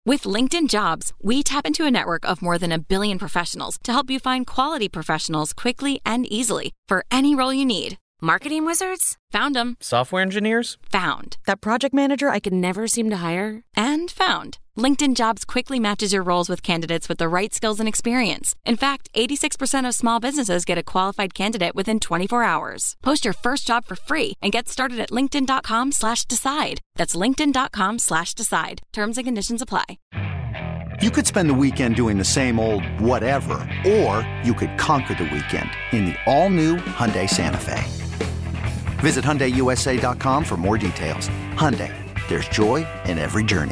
With LinkedIn Jobs, we tap into a network of more than 1 billion professionals to help you find quality professionals quickly and easily for any role you need. Marketing wizards? Found them. Software engineers? Found. That project manager I could never seem to hire? And found. LinkedIn Jobs quickly matches your roles with candidates with the right skills and experience. In fact, 86% of small businesses get a qualified candidate within 24 hours. Post your first job for free and get started at linkedin.com/decide. That's linkedin.com/decide. Terms and conditions apply. You could spend the weekend doing the same old whatever, or you could conquer the weekend in the all-new Hyundai Santa Fe. Visit HyundaiUSA.com for more details. Hyundai, there's joy in every journey.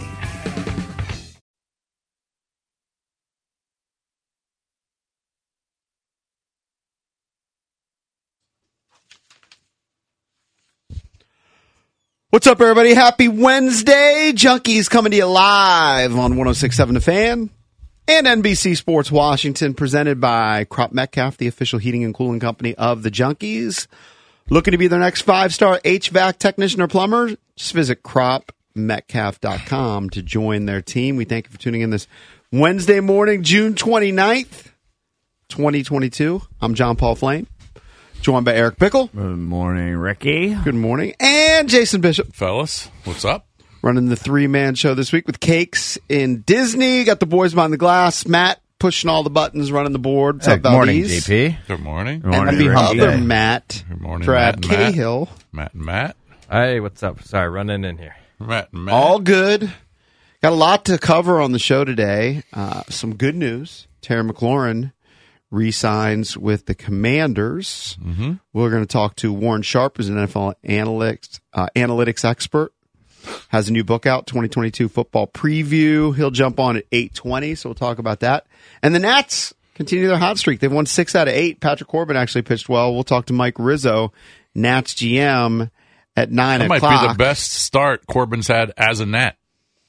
What's up, everybody? Happy Wednesday. Junkies coming to you live on 106.7 The Fan and NBC Sports Washington, presented by Crop Metcalf, the official heating and cooling company of the Junkies. Looking to be their next 5-star HVAC technician or plumber? Just visit cropmetcalf.com to join their team. We thank you for tuning in this Wednesday morning, June 29th, 2022. I'm John Paul Flame, joined by Eric Bickle. Good morning, Ricky. Good morning. And Jason Bishop. Fellas, what's up? Running the three-man show this week with Cakes in Disney. Got the boys behind the glass. Matt pushing all the buttons, running the board. What's up, Good morning, Valdez? JP. Good morning. Good morning, And the Ricky. other Matt, Good morning, Brad Matt and Matt. Cahill. Matt and Matt. Hey, what's up? Sorry, running in here. Matt and Matt. All good. Got a lot to cover on the show today. Some good news. Terry McLaurin re-signs with the Commanders. Mm-hmm. We're going to talk to Warren Sharp, who's an NFL analytics expert. Has a new book out, 2022 Football Preview. He'll jump on at 8:20, so we'll talk about that. And the Nats continue their hot streak. They've won 6 out of 8. Patrick Corbin actually pitched well. We'll talk to Mike Rizzo, Nats GM, at 9 That o'clock. might be the best start Corbin's had as a Nat.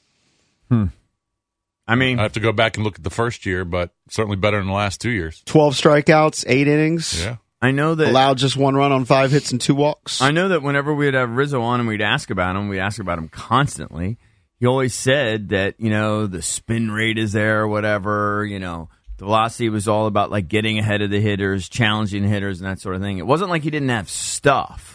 I mean, I have to go back and look at the first year, but certainly better than the last 2 years. 12 strikeouts, 8 innings. Yeah. I know that Allowed just 1 run on 5 hits and 2 walks. I know that whenever we'd have Rizzo on and we'd ask about him constantly. He always said that, the spin rate is there or whatever, the velocity was all about like getting ahead of the hitters, challenging hitters and that sort of thing. It wasn't like he didn't have stuff.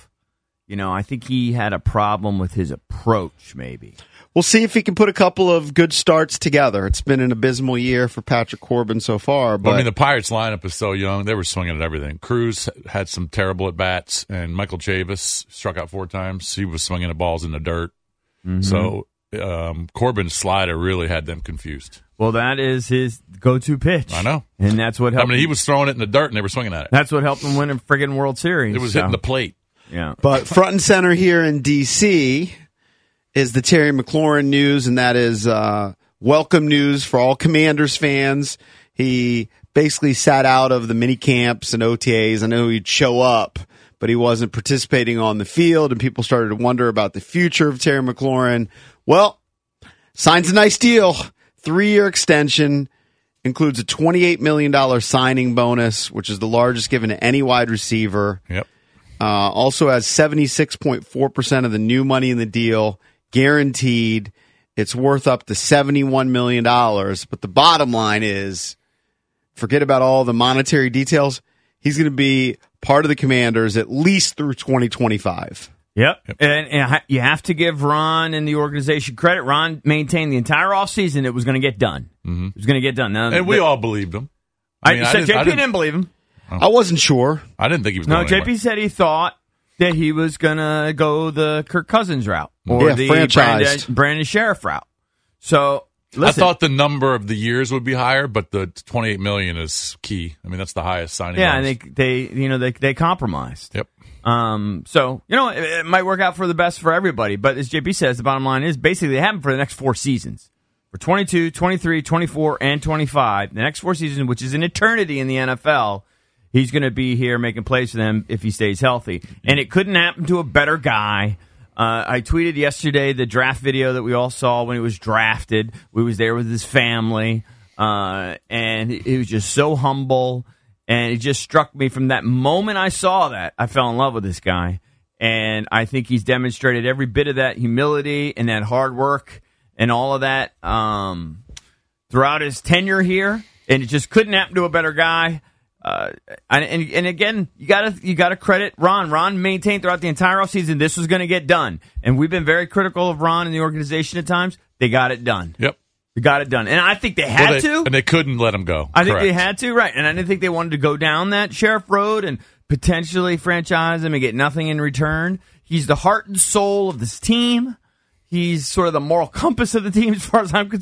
I think he had a problem with his approach, maybe. We'll see if he can put a couple of good starts together. It's been an abysmal year for Patrick Corbin so far. But Well, I mean, the Pirates lineup is so young. They were swinging at everything. Cruz had some terrible at-bats, and Michael Chavis struck out 4 times. He was swinging at balls in the dirt. Mm-hmm. So Corbin's slider really had them confused. Well, that is his go-to pitch. I know. And that's what helped. he was throwing it in the dirt, and they were swinging at it. That's what helped him win a friggin' World Series. It was hitting the plate. Yeah. But front and center here in D.C. is the Terry McLaurin news, and that is welcome news for all Commanders fans. He basically sat out of the mini camps and OTAs. I know he'd show up, but he wasn't participating on the field, and people started to wonder about the future of Terry McLaurin. Well, signs a nice deal. 3-year extension, includes a $28 million signing bonus, which is the largest given to any wide receiver. Yep. Also has 76.4% of the new money in the deal guaranteed. It's worth up to $71 million. But the bottom line is, forget about all the monetary details. He's going to be part of the Commanders at least through 2025. Yep. And you have to give Ron and the organization credit. Ron maintained the entire offseason it was going to get done. Mm-hmm. It was going to get done. Now, And we all believed him. JP didn't believe him. I wasn't sure. I didn't think he was No, going JP anywhere. said he thought that he was going to go the Kirk Cousins route or Yeah, the franchised. Brandon Sheriff route. So, listen. I thought the number of the years would be higher, but the $28 million is key. I mean, that's the highest signing Yeah, bonus. and they compromised. Yep. So, it might work out for the best for everybody. But as JP says, the bottom line is basically they have him for the next 4 seasons. For 22, 23, 24, and 25. The next 4 seasons, which is an eternity in the NFL, he's going to be here making plays for them if he stays healthy. And it couldn't happen to a better guy. I tweeted yesterday the draft video that we all saw when he was drafted. We was there with his family. And he was just so humble. And it just struck me from that moment I saw that, I fell in love with this guy. And I think he's demonstrated every bit of that humility and that hard work and all of that throughout his tenure here, and it just couldn't happen to a better guy. And again, you gotta credit Ron. Ron maintained throughout the entire offseason this was going to get done, and we've been very critical of Ron and the organization at times. They got it done. Yep. They got it done, and I think they had to. And they couldn't let him go. I think they had to, right? And I didn't think they wanted to go down that Sheriff road and potentially franchise him and get nothing in return. He's the heart and soul of this team. He's sort of the moral compass of the team, as far as I'm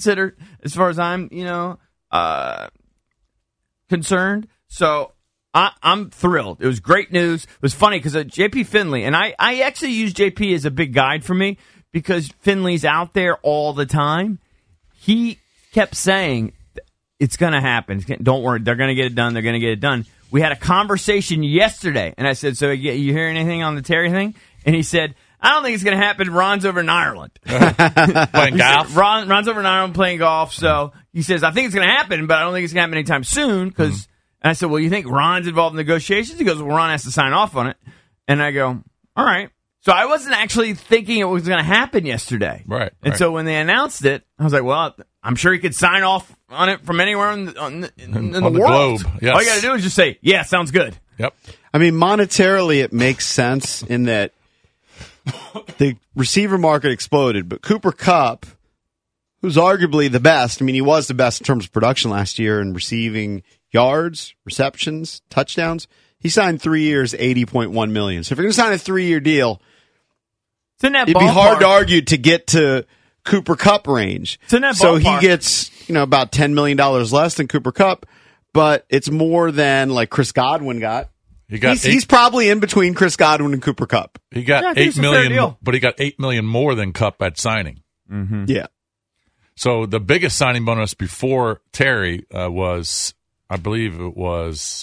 concerned. So I'm thrilled. It was great news. It was funny because JP Finley, and I actually use JP as a big guide for me because Finley's out there all the time. He kept saying, it's going to happen. Don't worry. They're going to get it done. They're going to get it done. We had a conversation yesterday, and I said, so you hear anything on the Terry thing? And he said, I don't think it's going to happen. Ron's over in Ireland. Playing golf? Ron's over in Ireland playing golf. So he says, I think it's going to happen, but I don't think it's going to happen anytime soon. And I said, well, you think Ron's involved in negotiations? He goes, well, Ron has to sign off on it. And I go, all right. So I wasn't actually thinking it was going to happen yesterday. Right. And so when they announced it, I was like, well, I'm sure he could sign off on it from anywhere in the world. Globe. Yes. All you got to do is just say, yeah, sounds good. Yep. I mean, monetarily, it makes sense in that the receiver market exploded, but Cooper Kupp, who's arguably the best, I mean, he was the best in terms of production last year in receiving yards, receptions, touchdowns. He signed 3 years, $80.1 million. So if you're going to sign a 3-year deal, it's in that it'd be hard to argue to get to Cooper Kupp range. It's in that so ballpark. he gets, about $10 million less than Cooper Kupp, but it's more than like Chris Godwin got. He's probably in between Chris Godwin and Cooper Kupp. He got $8 million, but he got $8 million more than Kupp at signing. Mm-hmm. Yeah. So the biggest signing bonus before Terry was, I believe it was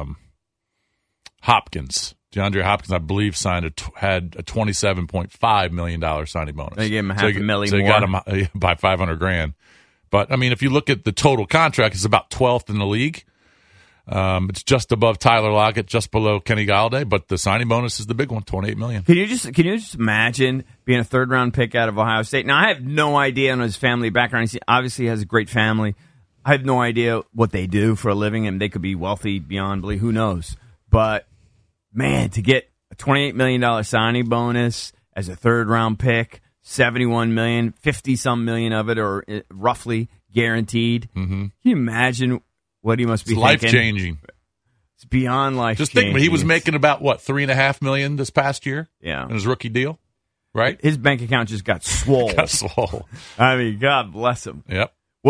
Hopkins. DeAndre Hopkins, I believe, had a $27.5 million signing bonus. They gave him $500,000 more. So you got him by $500,000. But I mean, if you look at the total contract, it's about 12th in the league. It's just above Tyler Lockett, just below Kenny Galladay, but the signing bonus is the big one, $28 million. Can you just imagine being a third-round pick out of Ohio State? Now, I have no idea on his family background. He obviously has a great family. I have no idea what they do for a living, and they could be wealthy beyond belief. Who knows? But, man, to get a $28 million signing bonus as a third-round pick, $71 million, 50-some million of it, or roughly guaranteed. Mm-hmm. Can you imagine what he must be thinking? Life-changing. It's beyond life-changing. Just think, he was making about, $3.5 million this past year? Yeah. In his rookie deal, right? His bank account just got swole. I mean, God bless him. Yep.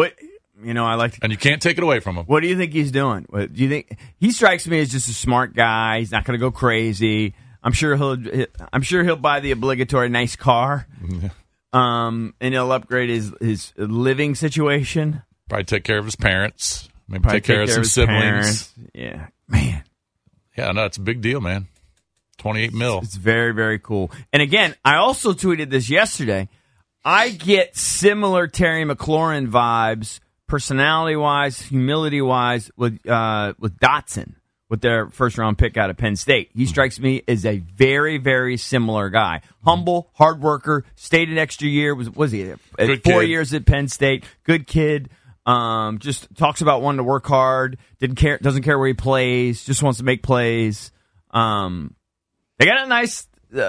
And you can't take it away from him. What do you think he's doing? Do you think he strikes me as just a smart guy? He's not going to go crazy. I'm sure he'll buy the obligatory nice car. Yeah. And he'll upgrade his living situation. Probably take care of his parents. Maybe take care of some siblings. Parents. Yeah, man. Yeah, no, it's a big deal, man. $28 million. It's very, very cool. And again, I also tweeted this yesterday. I get similar Terry McLaurin vibes, personality-wise, humility-wise, with Dotson, with their first-round pick out of Penn State. He strikes me as a very, very similar guy. Humble, hard worker, stayed an extra year. Was he at 4 years at Penn State? Good kid. Just talks about wanting to work hard. Doesn't care where he plays. Just wants to make plays. They got a nice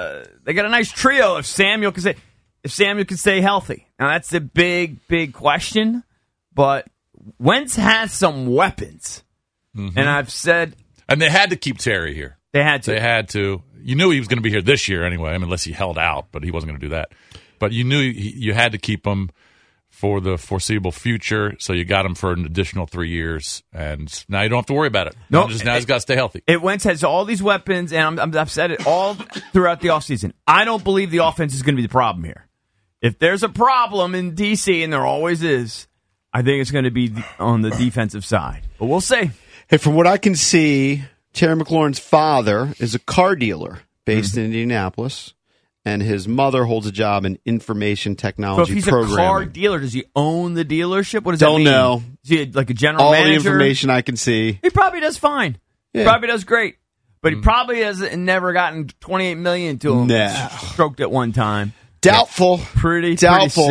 trio if Samuel can stay healthy. Now that's a big, big question. But Wentz has some weapons, and I've said, and they had to keep Terry here. They had to. You knew he was going to be here this year anyway. I mean, unless he held out, but he wasn't going to do that. But you knew you had to keep him for the foreseeable future, so you got him for an additional 3 years, and now you don't have to worry about it. Now he's got to stay healthy. Wentz has all these weapons, and I've said it all throughout the offseason. I don't believe the offense is going to be the problem here. If there's a problem in D.C., and there always is, I think it's going to be on the defensive side. But we'll see. Hey, from what I can see, Terry McLaurin's father is a car dealer based in Indianapolis, and his mother holds a job in information technology programming. So if he's programming. a car dealer, does he own the dealership? What does that mean? Don't know. Is he like a general All manager? the information I can see. He probably does fine. Yeah. He probably does great. But he probably has never gotten $28 million to him stroked at one time. Doubtful. Pretty Doubtful. sick.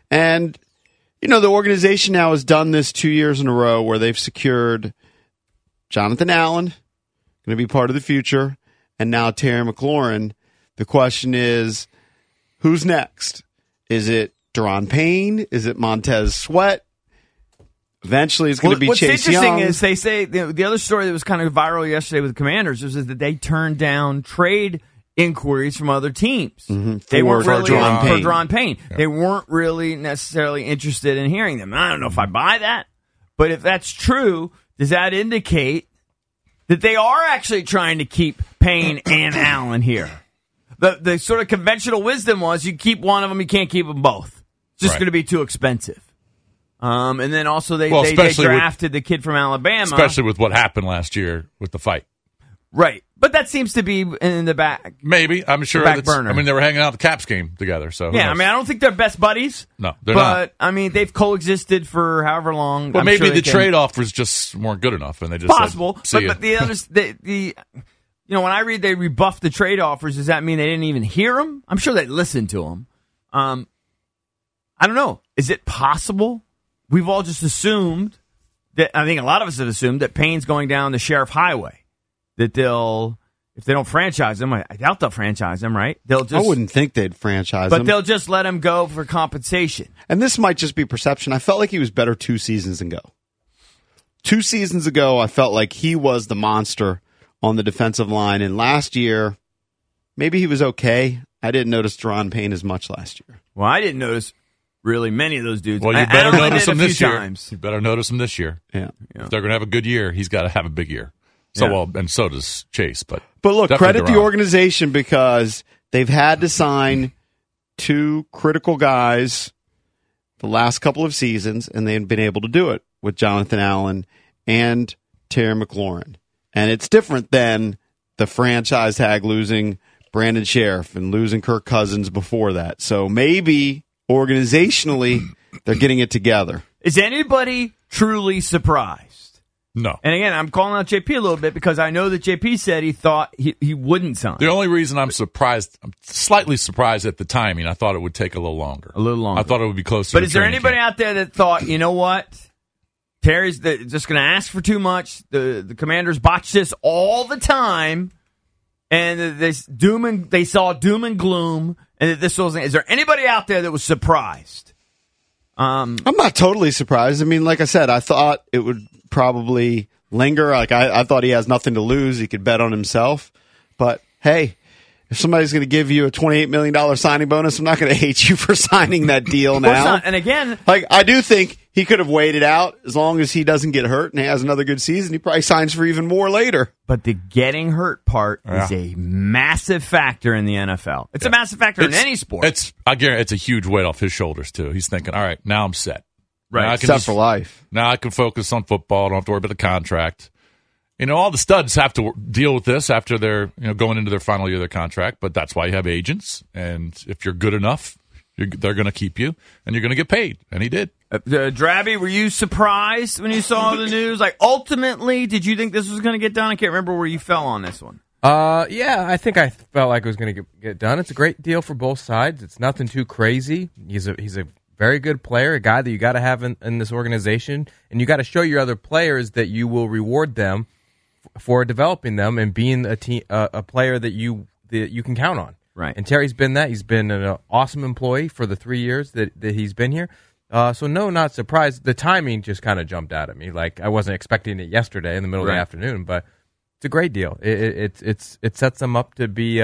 And, the organization now has done this 2 years in a row where they've secured Jonathan Allen, going to be part of the future, and now Terry McLaurin. The question is, who's next? Is it Deron Payne? Is it Montez Sweat? Eventually, it's going to be Chase Young. What's interesting is they say the other story that was kind of viral yesterday with the Commanders was that they turned down trade inquiries from other teams. Mm-hmm. They weren't really for Payne. Deron Payne. Yeah. They weren't really necessarily interested in hearing them. I don't know if I buy that, but if that's true, does that indicate that they are actually trying to keep Payne and Allen here? The sort of conventional wisdom was you keep one of them, you can't keep them both. It's just going to be too expensive. And then also they drafted the kid from Alabama. Especially with what happened last year with the fight. Right. But that seems to be in the back. Maybe. I'm sure. Back burner. I mean, they were hanging out at the Caps game together. So yeah, I mean, I don't think they're best buddies. No, they're not. But, I mean, they've coexisted for however long. Well, I'm maybe sure the trade offers just weren't good enough, and they just possible. said, See but the others, when I read they rebuffed the trade offers, does that mean they didn't even hear them? I'm sure they listened to them. I don't know. Is it possible? We've all just assumed that, I think a lot of us have assumed that Payne's going down the Sheriff Highway. That if they don't franchise him, I doubt they'll franchise him, right? I wouldn't think they'd franchise him. But they'll just let him go for compensation. And this might just be perception. I felt like he was better 2 seasons ago. 2 seasons ago, I felt like he was the monster on the defensive line. And last year, maybe he was okay. I didn't notice Deron Payne as much last year. Well, I didn't notice really many of those dudes. Well, you better notice him this year. Times. You better notice him this year. Yeah. If they're going to have a good year, he's got to have a big year. And so does Chase. But look, credit Deron. the organization because they've had to sign 2 critical guys the last couple of seasons, and they've been able to do it with Jonathan Allen and Terry McLaurin. And it's different than the franchise tag losing Brandon Sheriff and losing Kirk Cousins before that. So maybe organizationally they're getting it together. Is anybody truly surprised? No. And again, I'm calling out JP a little bit because I know that JP said he thought he wouldn't sign. The only reason I'm slightly surprised at the timing, I thought it would take a little longer. I thought it would be closer But to is there training anybody camp. out there that thought, you know what? Terry's just going to ask for too much. The Commanders botch this all the time. And they saw doom and gloom. And that this wasn't. Is there anybody out there that was surprised? I'm not totally surprised. I mean, like I said, I thought it would probably linger. Like I thought he has nothing to lose. He could bet on himself. But hey, if somebody's going to give you a $28 million signing bonus, I'm not going to hate you for signing that deal now. Not. And again, I do think he could have waited out as long as he doesn't get hurt and he has another good season. He probably signs for even more later. But the getting hurt part is a massive factor in the NFL. It's a massive factor in any sport. I guarantee it's a huge weight off his shoulders too. He's thinking, all right, now I'm set. Right, set for life. Now I can focus on football. Don't have to worry about the contract. All the studs have to deal with this after they're going into their final year of their contract. But that's why you have agents, and if you're good enough, they're going to keep you, and you're going to get paid. And he did. Drabby, were you surprised when you saw the news? Like, ultimately, did you think this was going to get done? I can't remember where you fell on this one. Yeah, I think I felt like it was going to get done. It's a great deal for both sides. It's nothing too crazy. He's a very good player, a guy that you got to have in this organization, and you got to show your other players that you will reward them for developing them and being a player that you can count on. Right. And Terry's been that. He's been an awesome employee for the 3 years that he's been here. So no, not surprised. The timing just kind of jumped out at me. Like I wasn't expecting it yesterday in the middle of the afternoon, but it's a great deal. It sets them up to be.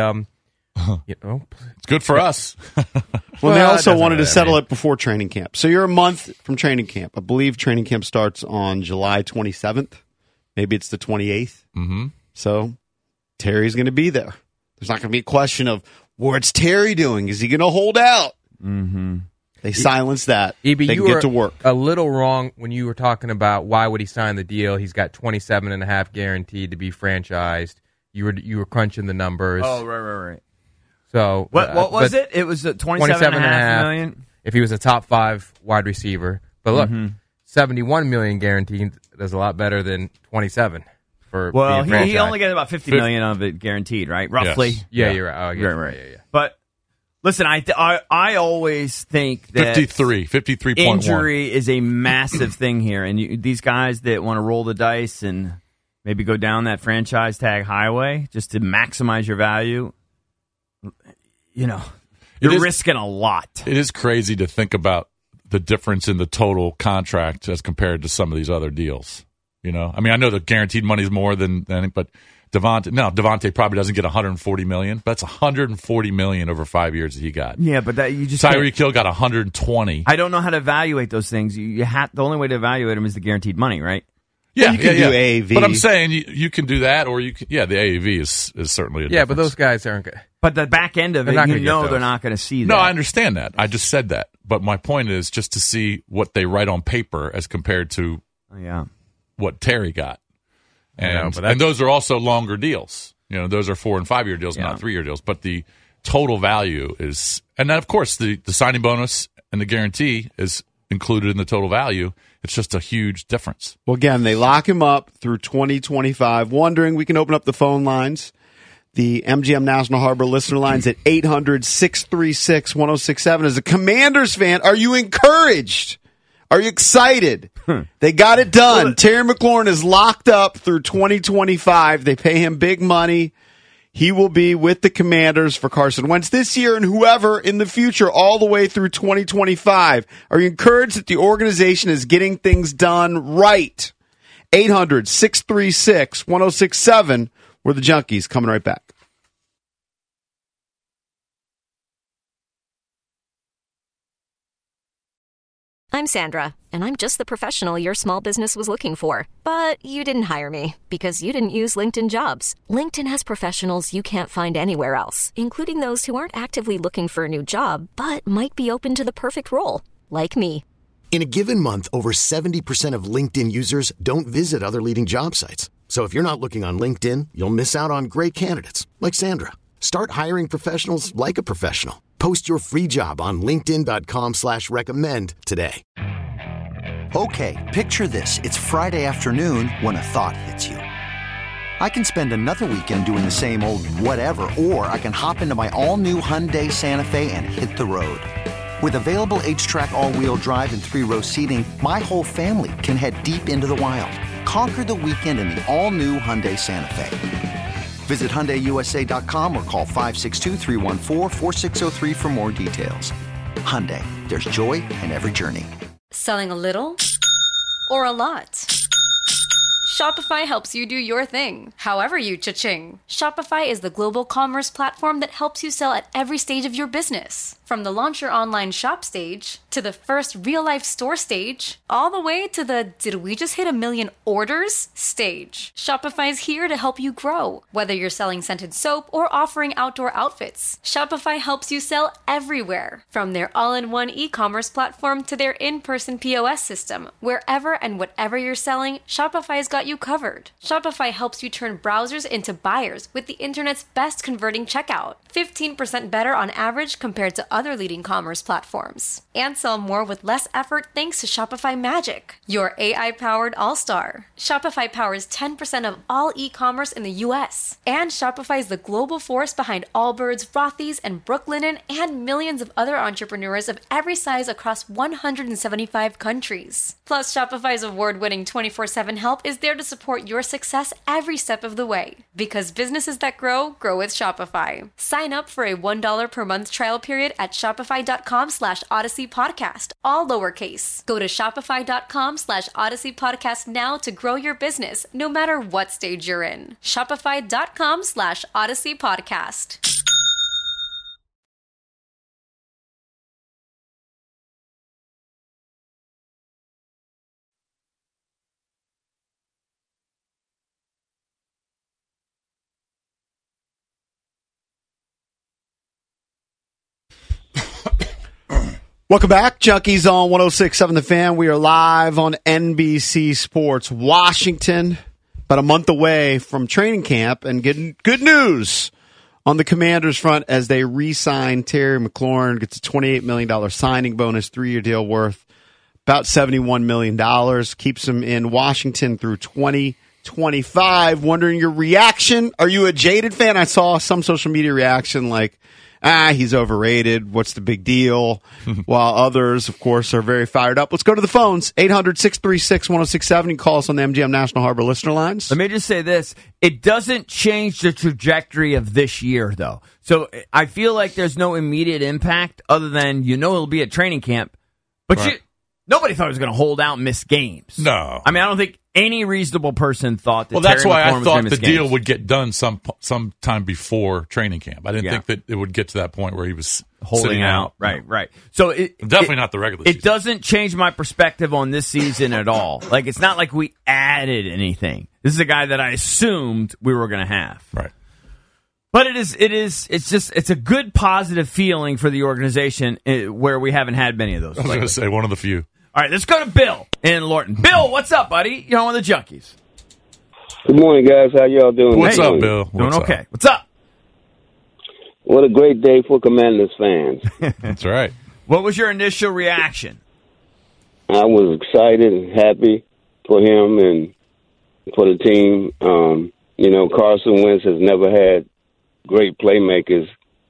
It's good for us. Well, they also wanted to settle it before training camp. So you're a month from training camp. I believe training camp starts on July 27th. Maybe it's the 28th. Mm-hmm. So Terry's going to be there. There's not going to be a question of, what's Terry doing? Is he going to hold out? Mm-hmm. They silenced that. EB, they you can were get to work. A little wrong when you were talking about why would he sign the deal. He's got 27.5 guaranteed to be franchised. You were crunching the numbers. Oh, right. So what was it? It was $27.5 million. If he was a top 5 wide receiver, but look, $71 million guaranteed is a lot better than 27 for. Well, being he only got about $50 million of it guaranteed, right? Roughly. Yes. Yeah, you're right. Right. But Listen, I always think that 53.1. injury is a massive thing here. And these guys that want to roll the dice and maybe go down that franchise tag highway just to maximize your value, you're risking a lot. It is crazy to think about the difference in the total contract as compared to some of these other deals. I mean, I know the guaranteed money is more than but Devontae probably doesn't get $140 million, but that's $140 million over 5 years that he got. Yeah, but you just Tyreek Hill got $120. I don't know how to evaluate those things. The only way to evaluate them is the guaranteed money, right? Yeah, you can do AAV. But I'm saying you can do that, or you can. Yeah, the AAV is certainly a difference. But those guys aren't good. But the back end of it, they're not going to see that. No, I understand that. I just said that. But my point is just to see what they write on paper as compared to what Terry got. And those are also longer deals. Those are 4 and 5 year deals, not 3 year deals. But the total value is, and then of course the signing bonus and the guarantee is included in the total value. It's just a huge difference. Well, again, they lock him up through 2025. Wondering, we can open up the phone lines. The MGM National Harbor listener lines at 800-636-1067. As a Commanders fan, are you encouraged? Are you excited? They got it done. Terry McLaurin is locked up through 2025. They pay him big money. He will be with the Commanders for Carson Wentz this year and whoever in the future all the way through 2025. Are you encouraged that the organization is getting things done right? 800-636-1067. We're the Junkies. Coming right back. I'm Sandra, and I'm just the professional your small business was looking for. But you didn't hire me because you didn't use LinkedIn Jobs. LinkedIn has professionals you can't find anywhere else, including those who aren't actively looking for a new job, but might be open to the perfect role, like me. In a given month, over 70% of LinkedIn users don't visit other leading job sites. So if you're not looking on LinkedIn, you'll miss out on great candidates like Sandra. Start hiring professionals like a professional. Post your free job on linkedin.com/recommend today. Okay, picture this. It's Friday afternoon when a thought hits you. I can spend another weekend doing the same old whatever, or I can hop into my all-new Hyundai Santa Fe and hit the road. With available H-Track all-wheel drive and 3-row seating, my whole family can head deep into the wild. Conquer the weekend in the all-new Hyundai Santa Fe. Visit HyundaiUSA.com or call 562-314-4603 for more details. Hyundai, there's joy in every journey. Selling a little or a lot? Shopify helps you do your thing, however you cha-ching. Shopify is the global commerce platform that helps you sell at every stage of your business. From the launch your online shop stage, to the first real-life store stage, all the way to the did we just hit 1 million orders stage. Shopify's here to help you grow. Whether you're selling scented soap or offering outdoor outfits, Shopify helps you sell everywhere. From their all-in-one e-commerce platform to their in-person POS system, wherever and whatever you're selling, Shopify's got you covered. Shopify helps you turn browsers into buyers with the internet's best converting checkout. 15% better on average compared to other leading commerce platforms. And sell more with less effort thanks to Shopify Magic, your AI-powered all-star. Shopify powers 10% of all e-commerce in the U.S. And Shopify is the global force behind Allbirds, Rothy's, and Brooklinen, and millions of other entrepreneurs of every size across 175 countries. Plus, Shopify's award-winning 24/7 help is there to support your success every step of the way. Because businesses that grow with Shopify. Sign up for a $1 per month trial period at shopify.com/Odyssey Podcast, all lowercase. Go to shopify.com/Odyssey Podcast now to grow your business, no matter what stage you're in. Shopify.com/Odyssey Podcast. Welcome back, Junkies on 106.7 The Fan. We are live on NBC Sports Washington, about a month away from training camp, and getting good news on the Commanders front as they re-sign Terry McLaurin. Gets a $28 million signing bonus, 3-year deal worth about $71 million. Keeps him in Washington through 2025. Wondering your reaction. Are you a jaded fan? I saw some social media reaction like, he's overrated. What's the big deal? While others, of course, are very fired up. Let's go to the phones. 800-636-1067. You can call us on the MGM National Harbor listener lines. Let me just say this. It doesn't change the trajectory of this year, though. So I feel like there's no immediate impact other than it'll be at training camp. But nobody thought he was going to hold out and miss games. No. I mean, I don't think any reasonable person thought that that's Terry why McLaurin I was thought gonna the miss deal games. would get done sometime before training camp. I didn't think that it would get to that point where he was holding sitting out. Right. So definitely not the regular season. It doesn't change my perspective on this season at all. Like, it's not like we added anything. This is a guy that I assumed we were going to have. Right. But it's a good positive feeling for the organization where we haven't had many of those. I was going to say one of the few. All right, let's go to Bill in Lorton. Bill, what's up, buddy? You're on with the Junkies. Good morning, guys. How y'all doing? What's up, Bill? Doing okay. What's up? What a great day for Commanders fans. That's right. What was your initial reaction? I was excited and happy for him and for the team. Carson Wentz has never had great playmakers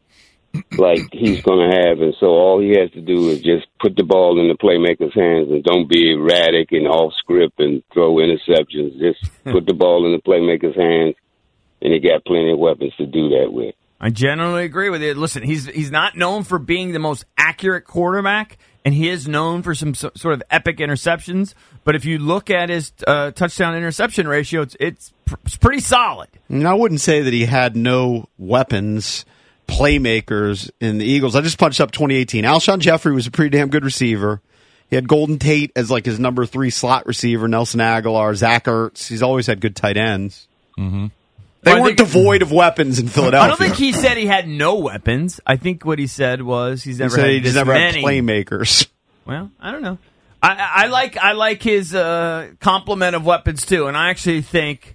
like he's going to have, and so all he has to do is just put the ball in the playmaker's hands and don't be erratic and off script and throw interceptions. Just put the ball in the playmaker's hands, and he got plenty of weapons to do that with. I generally agree with you. Listen, he's not known for being the most accurate quarterback, and he is known for some sort of epic interceptions. But if you look at his touchdown-interception ratio, it's pretty solid. And I wouldn't say that he had no weapons, playmakers in the Eagles. I just punched up 2018. Alshon Jeffrey was a pretty damn good receiver. He had Golden Tate as like his number 3 slot receiver, Nelson Aguilar, Zach Ertz. He's always had good tight ends. Mm-hmm. They weren't devoid of weapons in Philadelphia. I don't think he said he had no weapons. I think what he said was he's never had this never many. had playmakers. Well, I don't know. I like his complement of weapons too, and I actually think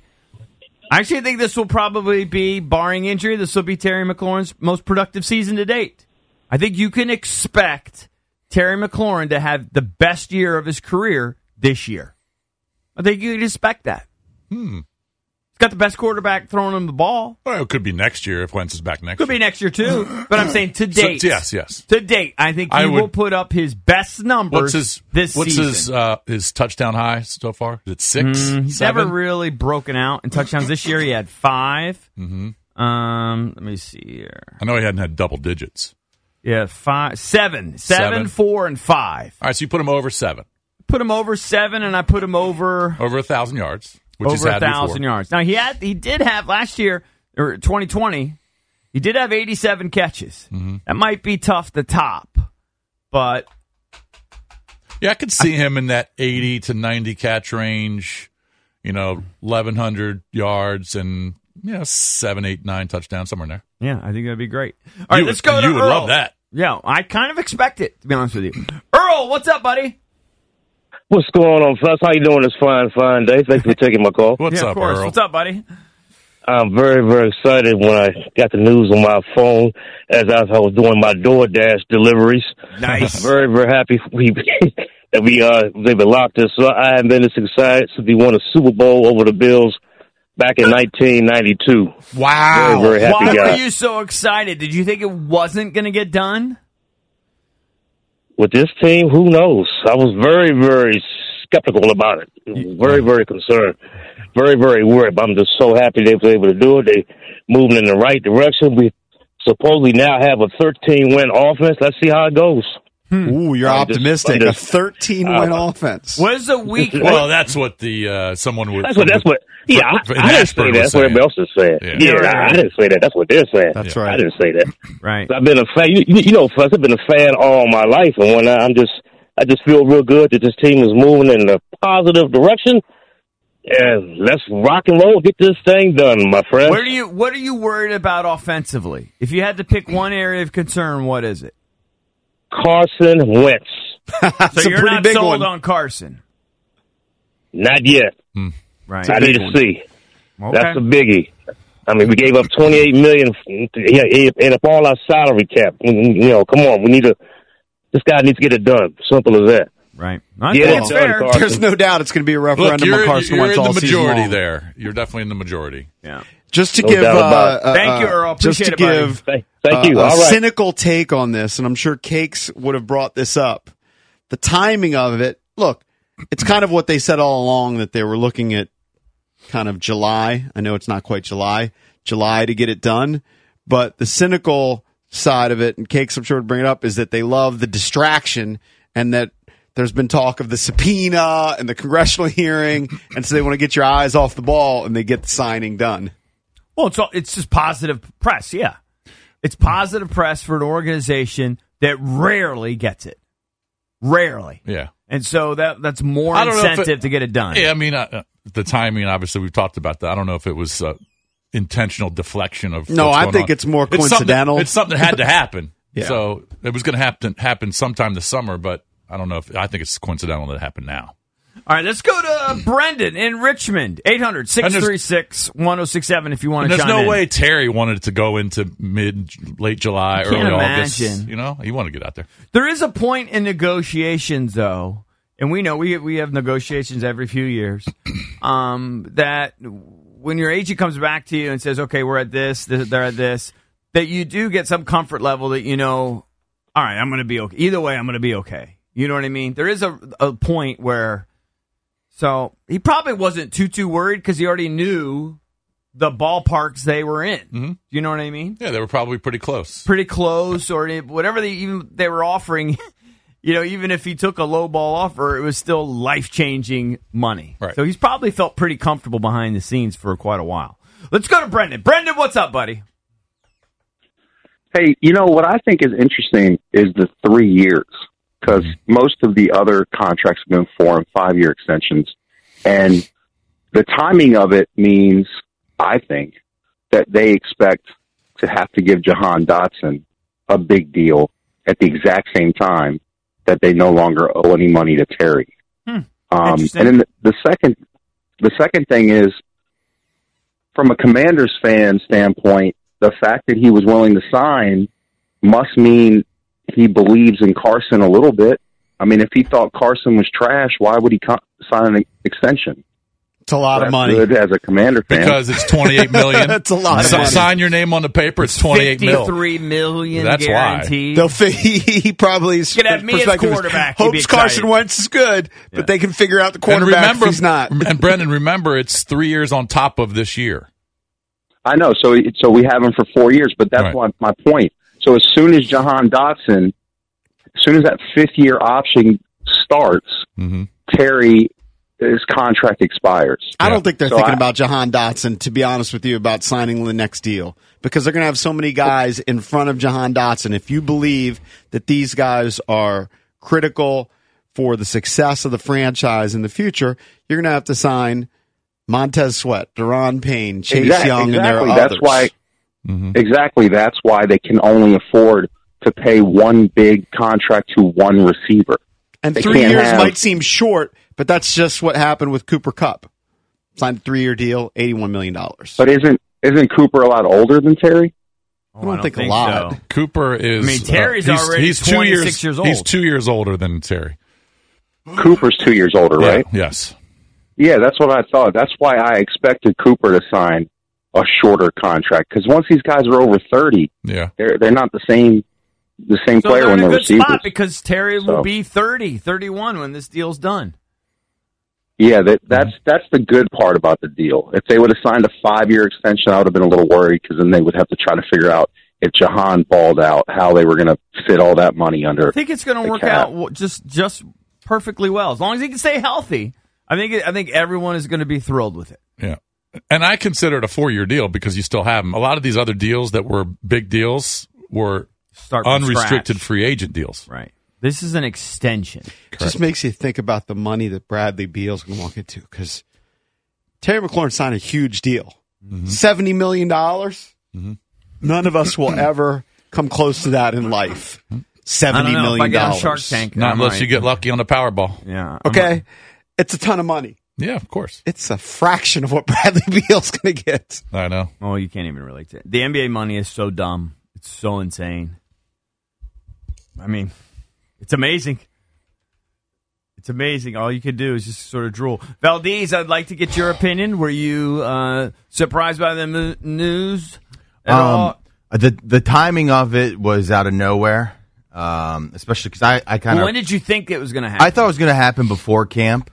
this will probably be, barring injury, this will be Terry McLaurin's most productive season to date. I think you can expect Terry McLaurin to have the best year of his career this year. I think you can expect that. He's got the best quarterback throwing him the ball. Well, it could be next year if Wentz is back next year. Could be next year, too. But I'm saying to date. Yes. To date, I think he will put up his best numbers this season. What's his touchdown high so far? Is it 6? He's 7? never really broken out in touchdowns. This year he had 5. Mm-hmm. Let me see here. I know he hadn't had double digits. Yeah, 7, 4, and 5. All right, so you put him over 7. Put him over 7, and I put him over 1,000 yards. Which over 1,000 yards. Now he did have last year, or 2020, he did have 87 catches. Mm-hmm. That might be tough to top, but yeah, I could see him in that 80 to 90 catch range. 1,100 yards and 7, 8, 9 touchdowns, somewhere in there. Yeah, I think that'd be great. All right, let's go to Earl. You would love that. Yeah, I kind of expect it, to be honest with you. Earl, what's up, buddy? What's going on, fellas? How you doing this fine day? Thanks for taking my call. What's up, Earl? What's up, buddy? I'm very, very excited when I got the news on my phone as I was doing my DoorDash deliveries. Nice. Very, very happy that we was able to lock this up. I haven't been this excited since we won a Super Bowl over the Bills back in 1992. Wow. Very, very happy Why guy. were you so excited? Did you think it wasn't going to get done? With this team, who knows? I was very, very skeptical about it. Very, very concerned. Very, very worried. But I'm just so happy they were able to do it. They moving in the right direction. We supposedly now have a 13-win offense. Let's see how it goes. Ooh, you're optimistic. A 13-win offense. What is a week? Well, that's what the someone would. That's what. Yeah, I didn't say that. That's what everybody else is saying. I didn't say that. That's what they're saying. That's right. I didn't say that. Right. I've been a fan. You know, Fuss, I've been a fan all my life, and when I just feel real good that this team is moving in a positive direction. And let's rock and roll, get this thing done, my friend. What are you worried about offensively? If you had to pick one area of concern, what is it? Carson Wentz. So you're not sold on Carson? Not yet. Right. I need to see. Okay. That's a biggie. I mean, we gave up $28 million and up all our salary cap. You know, come on, this guy needs to get it done. Simple as that. Right. I think it's fair. There's no doubt it's going to be a referendum on Carson Wentz all season long. You're in the majority there. You're definitely in the majority. Yeah. Just to No give, doubt about it. Thank you, Earl. just Appreciate to it, buddy. give Thank you. a All right. cynical take on this, and I'm sure Cakes would have brought this up. The timing of it, look, it's kind of what they said all along, that they were looking at kind of July. I know it's not quite July to get it done, but the cynical side of it, and Cakes I'm sure would bring it up, is that they love the distraction, and that there's been talk of the subpoena and the congressional hearing, and so they want to get your eyes off the ball, and they get the signing done. Well, it's just positive press, yeah. It's positive press for an organization that rarely gets it. Rarely. Yeah. And so that's more I don't know if incentive to get it done. Yeah, I mean, the timing, obviously, we've talked about that. I don't know if it was intentional deflection of No, what's I going think on. it's more coincidental. It's something that had to happen. Yeah. So it was going to happen sometime this summer, but I don't know if I think it's coincidental that it happened now. All right, let's go to Brendan in Richmond. 800-636-1067 if you want to There's chime in. no way Terry wanted it to go into late July, early August. imagine. You know, he wanted to get out there. There is a point in negotiations, though, and we know we have negotiations every few years, that when your agent comes back to you and says, okay, we're at this, they're at this, that you do get some comfort level that you know, all right, I'm going to be okay. Either way, I'm going to be okay. You know what I mean? There is a point where, so he probably wasn't too worried because he already knew the ballparks they were in. Mm-hmm. You know what I mean? Yeah, they were probably pretty close. Pretty close, or whatever they were offering. You know, even if he took a low ball offer, it was still life-changing money. Right. So he's probably felt pretty comfortable behind the scenes for quite a while. Let's go to Brendan. Brendan, what's up, buddy? Hey, you know, what I think is interesting is the 3 years, because most of the other contracts have been 4 and 5 year extensions. And the timing of it means, I think, that they expect to have to give Jahan Dotson a big deal at the exact same time that they no longer owe any money to Terry. And then the second thing is, from a Commanders fan standpoint, the fact that he was willing to sign must mean he believes in Carson a little bit. I mean, if he thought Carson was trash, why would he sign an extension? It's a lot of money. Good as a Commander fan. Because it's $28 million. It's a lot of money. Sign your name on the paper. It's $28 million. $53 million That's guaranteed. They'll he probably Could have me as quarterback. He'd be hopes excited. Carson Wentz is good, Yeah. but they can figure out the quarterback if he's not. And Brendan, remember, it's 3 years on top of this year. I know. So we have him for 4 years, but that's Right. my point. So as soon as Jahan Dotson, as soon as that 5th year option starts, Terry, his contract expires. I don't think they're So thinking about Jahan Dotson, to be honest with you, about signing the next deal, because they're going to have so many guys in front of Jahan Dotson. If you believe that these guys are critical for the success of the franchise in the future, you're going to have to sign Montez Sweat, Deron Payne, Chase Young, and there are That's others. why. Exactly. That's why they can only afford to pay one big contract to one receiver. And They 3 can't years have- might seem short, but that's just what happened with Cooper Kupp. Signed a 3-year deal, $81 million. But isn't Cooper a lot older than Terry? I don't think a lot. so. Cooper is. I mean, Terry's he's, already he's 26 years old. He's 2 years older than Terry. Cooper's 2 years older, Yeah, right? yes. Yeah, that's what I thought. That's why I expected Cooper to sign a shorter contract, because once these guys are over 30, Yeah. they're not the same So player they're when in a they're good receivers. spot because Terry will So- be 30, 31 when this deal's done. Yeah, that's the good part about the deal. If they would have signed a 5-year extension, I would have been a little worried, because then they would have to try to figure out, if Jahan balled out, how they were going to fit all that money under. I think it's going to the work cap. out just perfectly well as long as he can stay healthy. I think everyone is going to be thrilled with it. Yeah. And I consider it a 4-year deal because you still have them. A lot of these other deals that were big deals were Start from unrestricted scratch. free agent deals. Right. This is an extension. It just makes you think about the money that Bradley Beal's going to walk into, because Terry McLaurin signed a huge deal. $70 million. None of us will ever come close to that in life. $70 I don't know. million. If I get on Shark Tank, Not I unless might. you get lucky on the Powerball. Yeah. Okay? It's a ton of money. Yeah, of course. It's a fraction of what Bradley Beal's going to get. I know. Oh, you can't even relate to it. The NBA money is so dumb. It's so insane. I mean, it's amazing. It's amazing. All you could do is just sort of drool. Valdez, I'd like to get your opinion. Were you surprised by the news at all? The timing of it was out of nowhere, especially because I kind of... When did you think it was going to happen? I thought it was going to happen before camp,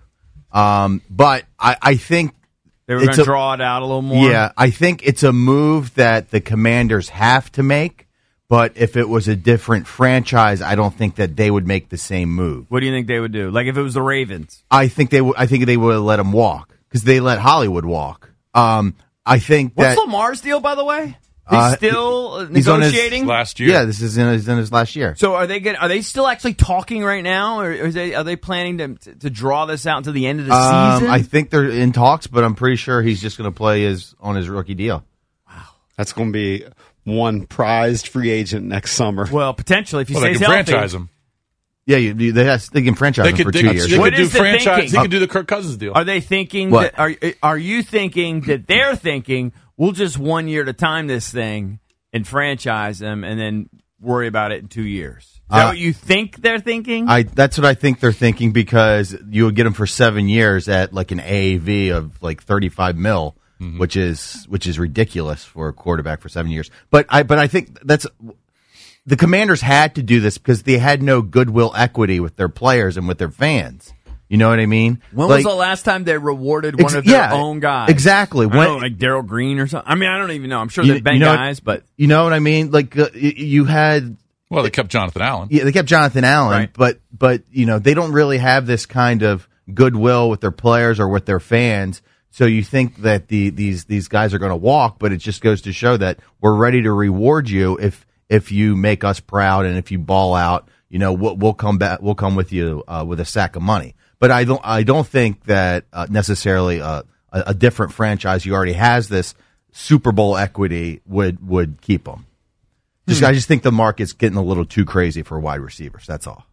but I think... They were going to draw it out a little more? Yeah, I think it's a move that the Commanders have to make. But if it was a different franchise, I don't think that they would make the same move. What do you think they would do? Like if it was the Ravens? I think they would have let him walk because they let Hollywood walk. I think What's Lamar's deal, by the way? He's still negotiating last year. Yeah, this is in his last year. So are they still actually talking right now, or are they planning to draw this out until the end of the season? I think they're in talks, but I'm pretty sure he's just going to play on his rookie deal. Wow, that's going to be one prized free agent next summer. Well, potentially if he stays they can healthy. franchise him. Yeah, they can franchise him for 2 years. They What could do is the franchise. thinking? He could do the Kirk Cousins deal. Are they thinking What? that? Are you thinking that they're thinking we'll just 1 year at a time this thing and franchise them and then worry about it in 2 years? Is that what you think they're thinking? That's what I think they're thinking because you would get him for 7 years at like an AAV of like $35 million. Mm-hmm. Which is ridiculous for a quarterback for 7 years. But I think that's the Commanders had to do this because they had no goodwill equity with their players and with their fans. You know what I mean? When was the last time they rewarded one of their own guys? Exactly. Like Darryl Green or something. I mean, I don't even know. I'm sure they've been guys, but you know what I mean. Like you had. Well, they kept Jonathan Allen. Yeah, they kept Jonathan Allen, right. but they don't really have this kind of goodwill with their players or with their fans. So you think that these guys are going to walk, but it just goes to show that we're ready to reward you if you make us proud and if you ball out. You know, we'll come back. We'll come with you with a sack of money. But I don't think that necessarily a different franchise who already has this Super Bowl equity would keep them. I just think the market's getting a little too crazy for wide receivers. That's all.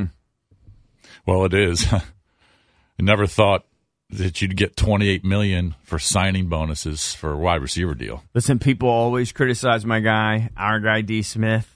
Well, it is. I never thought that you'd get $28 million for signing bonuses for a wide receiver deal. Listen, people always criticize our guy D. Smith.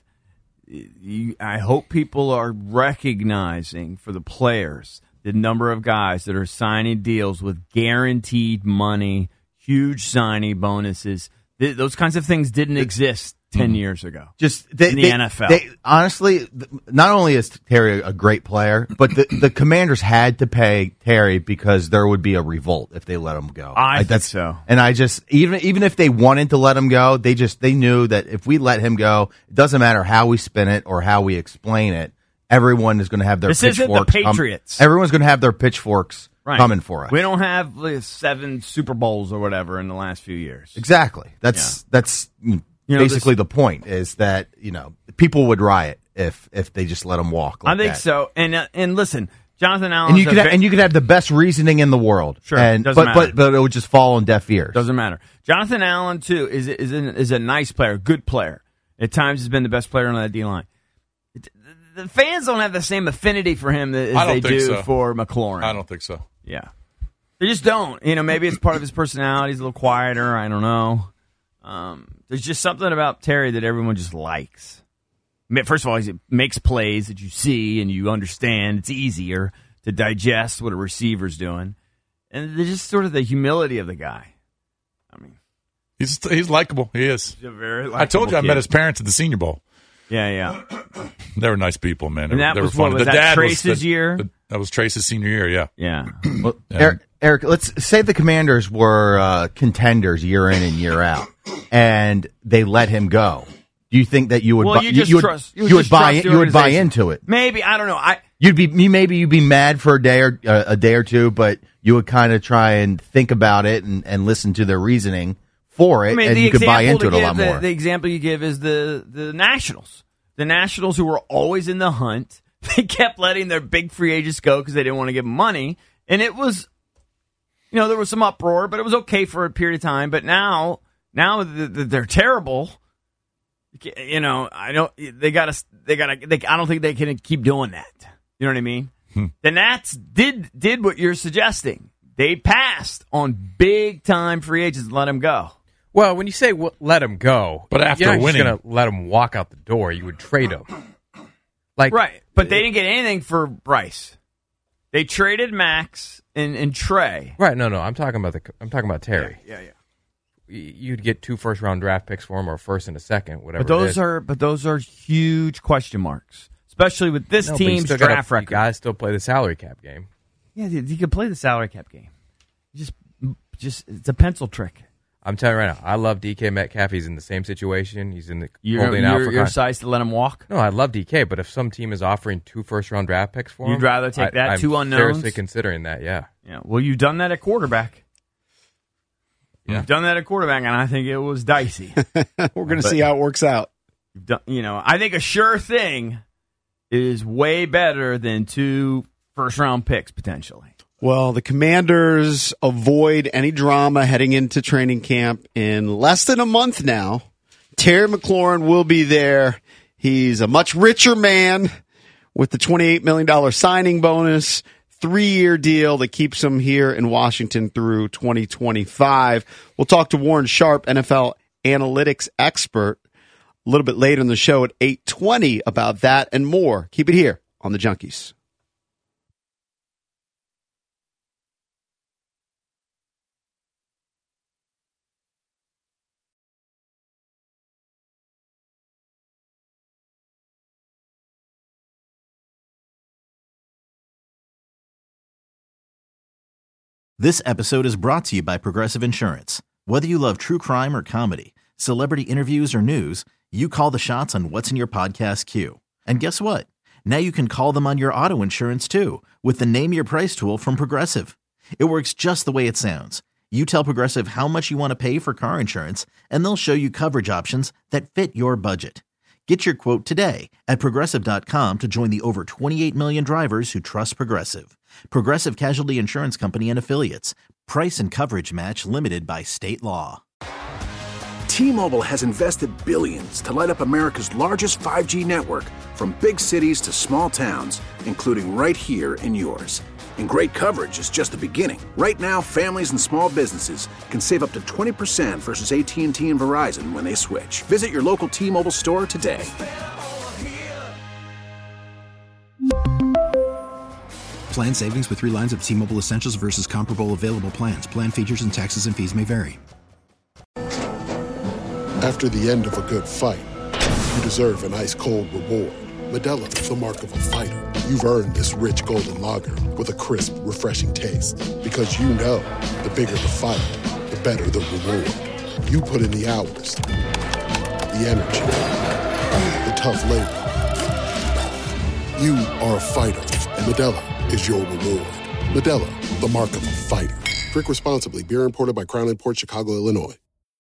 I hope people are recognizing for the players the number of guys that are signing deals with guaranteed money, huge signing bonuses. Those kinds of things didn't exist 10 years ago. Just in the NFL. Honestly, not only is Terry a great player, but the Commanders had to pay Terry because there would be a revolt if they let him go. I think so. And I just even if they wanted to let him go, they knew that if we let him go, it doesn't matter how we spin it or how we explain it. Everyone is going to have their pitchforks. This isn't the Patriots. Everyone's going to have their pitchforks coming for us. We don't have 7 Super Bowls or whatever in the last few years. Exactly. That's basically the point is that people would riot if they just let him walk. Like I think that. so. And listen, Jonathan Allen, and you could have the best reasoning in the world. Sure, but it would just fall on deaf ears. Doesn't matter. Jonathan Allen too is a nice player, good player. At times, has been the best player on that D line. The fans don't have the same affinity for him as they do for McLaurin. I don't think so. Yeah, they just don't. Maybe it's part of his personality. He's a little quieter. I don't know. There's just something about Terry that everyone just likes. First of all, he makes plays that you see and you understand. It's easier to digest what a receiver's doing. And there's just sort of the humility of the guy. I mean, he's likable. He is. He's a very likable I told you I kid. met his parents at the Senior Bowl. Yeah. They were nice people, man. And that they was were what fun. was The that dad Trace's year? That was Trace's senior year, yeah. Yeah. Well, Eric, let's say the Commanders were contenders year in and year out, and they let him go. Do you think that you would? Well, you would buy into it. Maybe, I don't know. You'd be mad for a day or two, but you would kind of try and think about it and listen to their reasoning for it, and you could buy into it a lot more. The example you give is the Nationals. The Nationals, who were always in the hunt, they kept letting their big free agents go because they didn't want to give them money, and it was, there was some uproar, but it was okay for a period of time. But now they're terrible. I don't think they can keep doing that. You know what I mean? The Nats did what you're suggesting. They passed on big time free agents and let them go. Well, when you say let him go, but after you're not winning, just going to let him walk out the door. You would trade him, right? But they didn't get anything for Bryce. They traded Max and Trey. Right? No. I'm talking about Terry. Yeah. You'd get 2 first-round draft picks for him, or a first and a second, whatever. But those are huge question marks, especially with this team's draft record. You guys still play the salary cap game. Yeah, you can play the salary cap game. Just it's a pencil trick. I'm telling you right now, I love DK Metcalf. He's in the same situation. He's in the You're sized to let him walk? No, I love DK, but if some team is offering 2 first-round draft picks for him, you'd rather take that 2 unknowns? I'm seriously considering that, yeah. Well, you've done that at quarterback. Yeah. You've done that at quarterback, and I think it was dicey. We're going to see how it works out. I think a sure thing is way better than 2 first-round picks, potentially. Well, the Commanders avoid any drama heading into training camp in less than a month now. Terry McLaurin will be there. He's a much richer man with the $28 million signing bonus, 3-year deal that keeps him here in Washington through 2025. We'll talk to Warren Sharp, NFL analytics expert, a little bit later in the show at 8:20 about that and more. Keep it here on The Junkies. This episode is brought to you by Progressive Insurance. Whether you love true crime or comedy, celebrity interviews or news, you call the shots on what's in your podcast queue. And guess what? Now you can call them on your auto insurance too with the Name Your Price tool from Progressive. It works just the way it sounds. You tell Progressive how much you want to pay for car insurance, and they'll show you coverage options that fit your budget. Get your quote today at Progressive.com to join the over 28 million drivers who trust Progressive. Progressive Casualty Insurance Company and Affiliates. Price and coverage match limited by state law. T-Mobile has invested billions to light up America's largest 5G network, from big cities to small towns, including right here in yours. And great coverage is just the beginning. Right now, families and small businesses can save up to 20% versus AT&T and Verizon when they switch. Visit your local T-Mobile store today. Plan savings with 3 lines of T-Mobile Essentials versus comparable available plans. Plan features and taxes and fees may vary. After the end of a good fight, you deserve an ice-cold reward. Modelo is the mark of a fighter. You've earned this rich golden lager with a crisp, refreshing taste. Because you know, the bigger the fight, the better the reward. You put in the hours, the energy, the tough labor. You are a fighter, and Modelo is your reward. Modelo, the mark of a fighter. Drink responsibly. Beer imported by Crown Imports, Chicago, Illinois.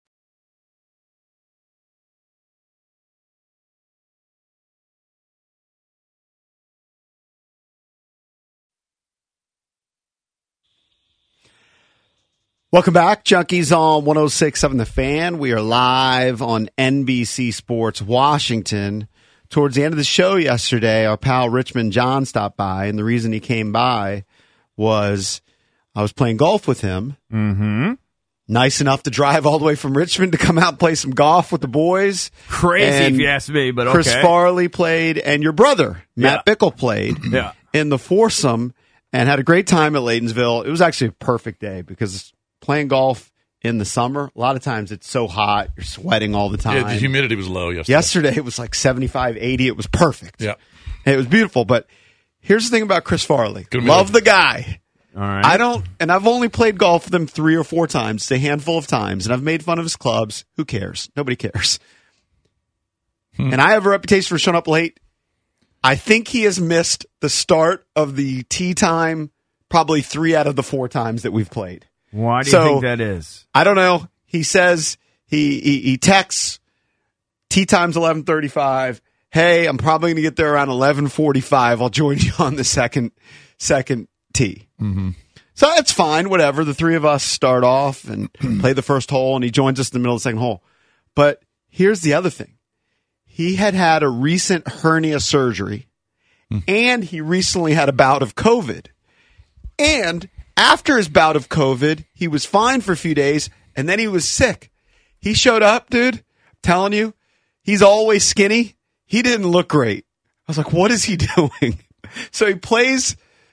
Welcome back, Junkies on 106.7 The Fan. We are live on NBC Sports Washington. Towards the end of the show yesterday, our pal Richmond John stopped by, and the reason he came by was I was playing golf with him. Mm-hmm. Nice enough to drive all the way from Richmond to come out and play some golf with the boys. Crazy if you ask me, but okay. Chris Farley played, and your brother, Matt Bickle, played in the foursome and had a great time at Laytonsville. It was actually a perfect day because playing golf in the summer, a lot of times it's so hot, you're sweating all the time. Yeah, the humidity was low yesterday. Yesterday it was like 75, 80. It was perfect. Yeah. And it was beautiful. But here's the thing about Chris Farley. Love the guy. All right. I've only played golf with him 3 or 4 times, a handful of times, and I've made fun of his clubs. Who cares? Nobody cares. And I have a reputation for showing up late. I think he has missed the start of the tee time probably 3 out of the 4 times that we've played. Why do you think that is? I don't know. He says he texts tee time's 11:35. Hey, I'm probably going to get there around 11:45. I'll join you on the second tee. Mm-hmm. So that's fine. Whatever. The 3 of us start off and play the first hole, and he joins us in the middle of the second hole. But here's the other thing. He had a recent hernia surgery, and he recently had a bout of COVID. And after his bout of COVID, he was fine for a few days, and then he was sick. He showed up, dude. I'm telling you, he's always skinny. He didn't look great. I was like, what is he doing? So he plays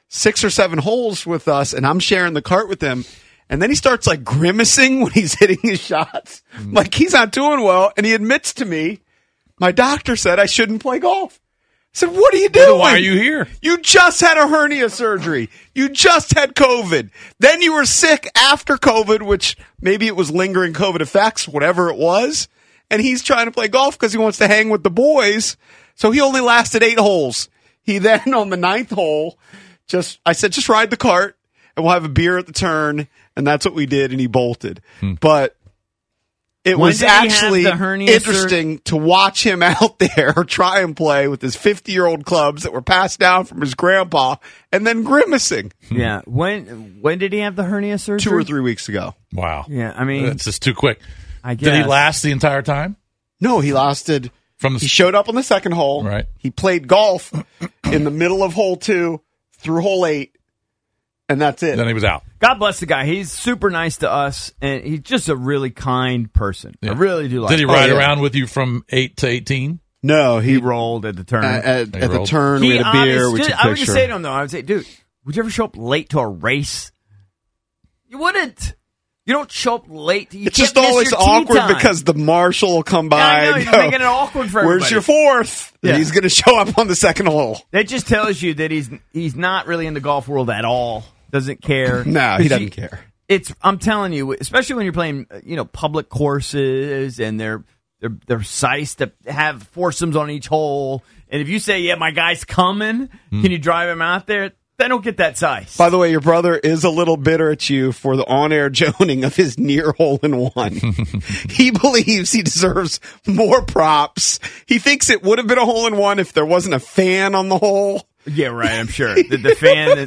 6 or 7 holes with us, and I'm sharing the cart with him. And then he starts like grimacing when he's hitting his shots. Like he's not doing well. And he admits to me, my doctor said I shouldn't play golf. I said, what are you doing? Why are you here? You just had a hernia surgery. You just had COVID. Then you were sick after COVID, which maybe it was lingering COVID effects, whatever it was. And he's trying to play golf because he wants to hang with the boys. So he only lasted 8 holes. He then on the 9th hole, I said, just ride the cart and we'll have a beer at the turn. And that's what we did. And he bolted. But it was actually interesting to watch him out there try and play with his 50-year-old clubs that were passed down from his grandpa and then grimacing. Yeah. When did he have the hernia surgery? 2 or 3 weeks ago. Wow. Yeah, I mean... It's just too quick. I guess. Did he last the entire time? No, he lasted... He showed up on the 2nd hole. Right. He played golf in the middle of hole 2 through hole 8, and that's it. Then he was out. God bless the guy. He's super nice to us, and he's just a really kind person. Yeah. I really do like him. Did he ride around with you from 8 to 18? No, he rolled at the turn. At the turn, we had a beer. We took a picture. I would just say to him, though, I would say, dude, would you ever show up late to a race? You wouldn't. You don't show up late. You it's just always awkward because the marshal will come by. I know, and you're go, making it awkward for everybody. Where's your 4th? Yeah. And he's going to show up on the 2nd hole. That just tells you that he's not really in the golf world at all. Doesn't care. No, he doesn't care. I'm telling you, especially when you're playing, public courses and they're sized to have foursomes on each hole. And if you say, yeah, my guy's coming, can you drive him out there? They don't get that size. By the way, your brother is a little bitter at you for the on-air joning of his near hole-in-one. He believes he deserves more props. He thinks it would have been a hole-in-one if there wasn't a fan on the hole. Yeah, right, I'm sure. The fan...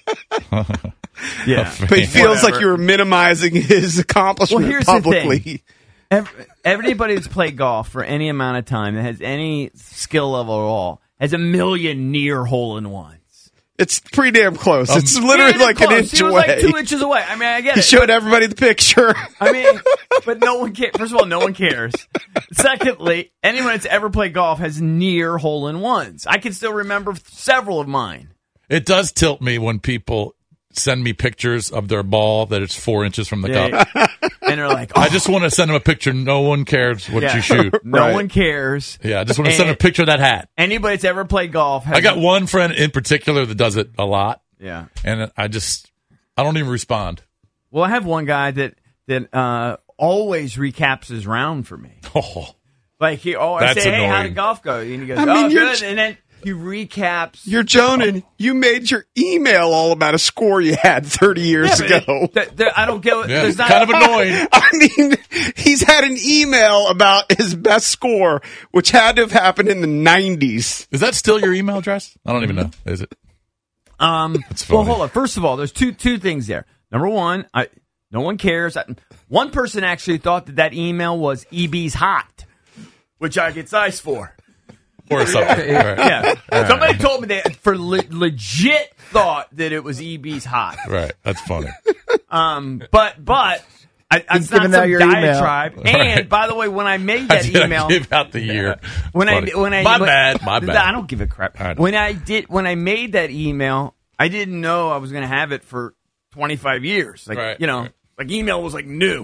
yeah. But he feels like you were minimizing his accomplishment publicly. Everybody that's played golf for any amount of time that has any skill level at all has a million near hole-in-ones. It's pretty damn close. It's literally like an inch away. He was like 2 inches away. I mean, I get it. He showed everybody the picture. I mean, but no one cares. First of all, no one cares. Secondly, anyone that's ever played golf has near hole-in-ones. I can still remember several of mine. It does tilt me when people send me pictures of their ball that it's 4 inches from the cup. And they're like, I just want to send them a picture. No one cares what you shoot. No one cares. Yeah, I just want to send them a picture of that hat. Anybody that's ever played golf has... I got one friend in particular that does it a lot. Yeah. And I don't even respond. Well, I have one guy that always recaps his round for me. Oh. Like, I say, hey, how did golf go? And he goes, good. And then he recaps. You're joning. You made your email all about a score you had 30 years ago. I don't get it. Yeah, kind of annoying. I mean, he's had an email about his best score, which had to have happened in the 90s. Is that still your email address? I don't even know. Is it? That's funny. Well, hold on. First of all, there's two things there. Number one, no one cares. One person actually thought that email was EB's hot, which I get sized for. Or something. Yeah. Somebody told me that for legit thought that it was EB's hot. Right. That's funny. But it's not some diatribe. And by the way, when I made that email, I give out the year. My bad. I don't give a crap. When I made that email, I didn't know I was going to have it for 25 years. Like like email was like new.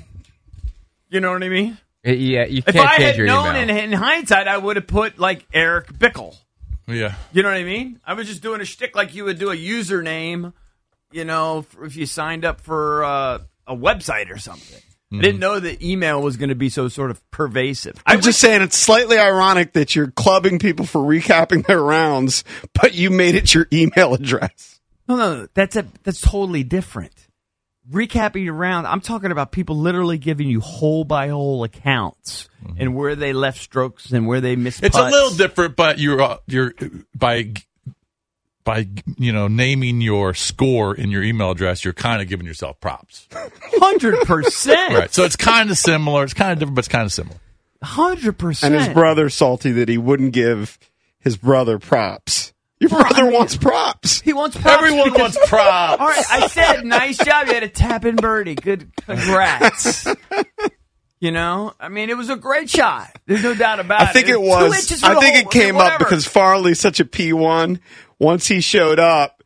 You know what I mean? Yeah, you can't if I change had your known email. in hindsight, I would have put like Eric Bickle. Yeah. You know what I mean? I was just doing a shtick like you would do a username, if you signed up for a website or something. I didn't know that email was going to be so sort of pervasive. I'm just saying it's slightly ironic that you're clubbing people for recapping their rounds, but you made it your email address. No, that's totally different. Recapping your round, I'm talking about people literally giving you hole-by-hole accounts and where they left strokes and where they missed putts. It's a little different, but you're by naming your score in your email address, you're kind of giving yourself props. 100%. Right. So it's kind of similar. It's kind of different, but it's kind of similar. 100%. And his brother's salty that he wouldn't give his brother props. Your brother wants props. He wants props. Everyone wants props. All right, I said, nice job. You had a tap-in birdie. Good, congrats. I mean, it was a great shot. There's no doubt about it. I think it was. I think it came up because Farley's such a P1. Once he showed up,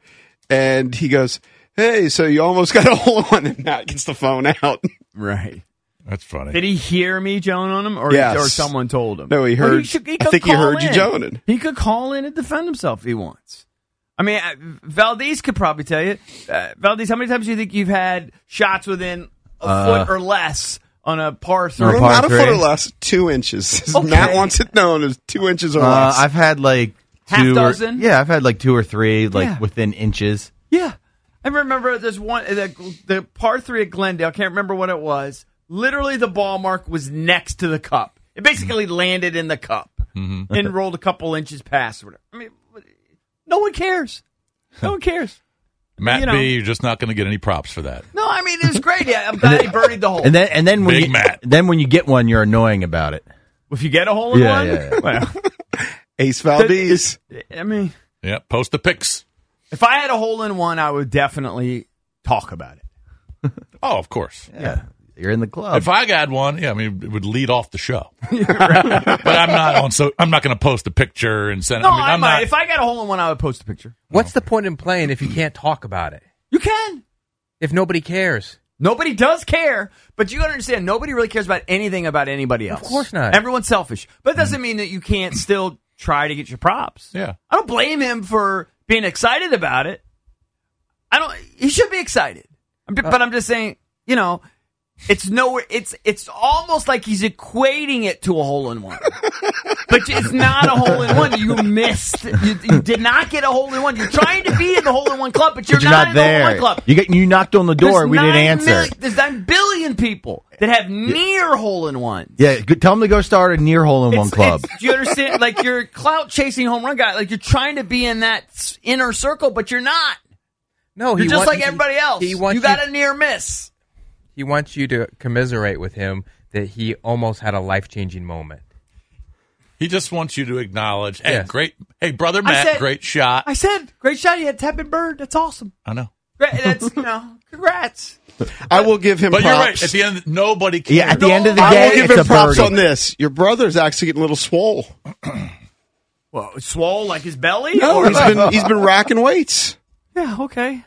and he goes, "Hey, so you almost got a hole in one," and Matt gets the phone out. Right. That's funny. Did he hear me Joan on him, or Yes. or someone told him? No, he heard. I think he heard you joning. He could call in and defend himself if he wants. I mean, Valdez could probably tell you. Valdez, how many times do you think you've had shots within a foot or less on a par 3? Not a foot or less, 2 inches. Okay. Matt wants it known as 2 inches or less. I've had like Half two. dozen? I've had like 2 or 3, like Yeah. within inches. Yeah. I remember there's one, the par 3 at Glendale, I can't remember what it was. Literally, the ball mark was next to the cup. It basically landed in the cup and rolled a couple inches past. Whatever. I mean, no one cares. No one cares. Matt You know. B, you're just not going to get any props for that. No, I mean, it was great. Yeah, I'm glad he birdied the hole. And then when Big you Matt. then when you get one, you're annoying about it. If you get a hole in Yeah, one, yeah, yeah. well, Ace Valdez. I mean, Yeah, post the pics. if I had a hole in one, I would definitely talk about it. Oh, of course. Yeah, you're in the club. If I got one, yeah, I mean, it would lead off the show. But I'm not on. So I'm not going to post a picture and send. No, I mean, I I'm might. not. If I got a hole in one, I would post a picture. What's the point in playing if you can't talk about it? You can. If nobody cares. Nobody does care, but you got to understand, nobody really cares about anything about anybody else. Of course not. Everyone's selfish. But it doesn't mean that you can't still try to get your props. Yeah. I don't blame him for being excited about it. He should be excited. But I'm just saying, you know, it's nowhere. It's almost like he's equating it to a hole in one, but it's not a hole in one. You missed. You did not get a hole in one. You're trying to be in the hole in one club, but you're not in the hole in one there. club. You knocked on the door. There's We didn't 9 answer. there's 9 billion people that have near hole in one. Yeah, tell them to go start a near hole in one club. Do you understand? Like, you're a clout chasing home run guy. Like, you're trying to be in that inner circle, but you're not. No, You're just like everybody else. He wants you got a near miss. He wants you to commiserate with him that he almost had a life-changing moment. He just wants you to acknowledge, hey, Yes. great. Hey, brother Matt, great shot. I said, great shot. You had tapping bird. That's awesome. I know. Great. That's, congrats. I will give him But props. you're right. At the end, nobody cares. Yeah, at the end of the I day, will give it's him a props birdie. on this. Your brother's actually getting a little swole. Well, swole like his belly? No, Or- he's been racking weights. Yeah, okay.